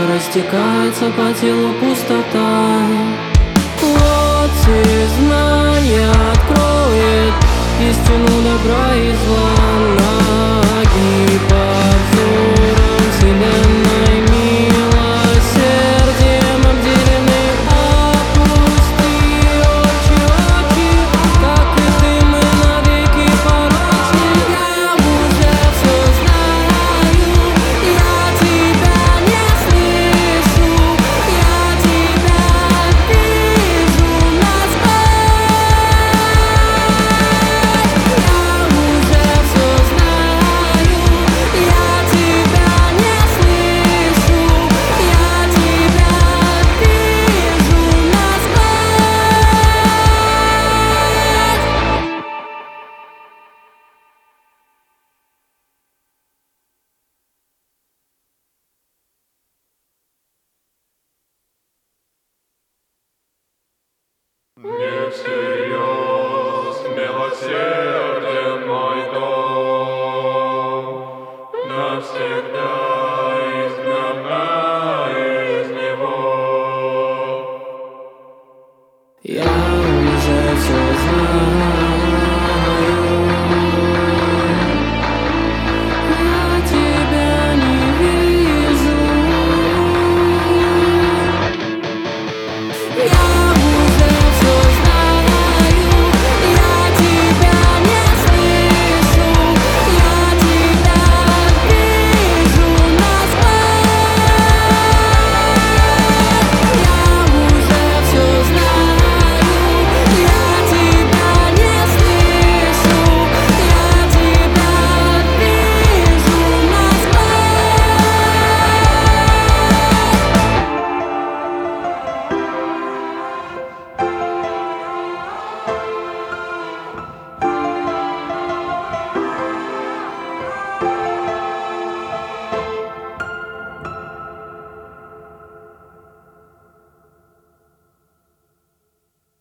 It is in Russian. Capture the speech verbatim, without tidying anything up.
растекается по телу пустота. Вот сознание откроет истину добра и зла. Ноги под взором вселенной милосердием обделены. Опусти очи, очи, как и ты, мы навеки порочны. Я уже все знаю, я тебя не слышу, я тебя вижу насквозь. Я уже все знаю, я тебя не слышу, я тебя вижу Не всерьез милосерден мой дом навсегда.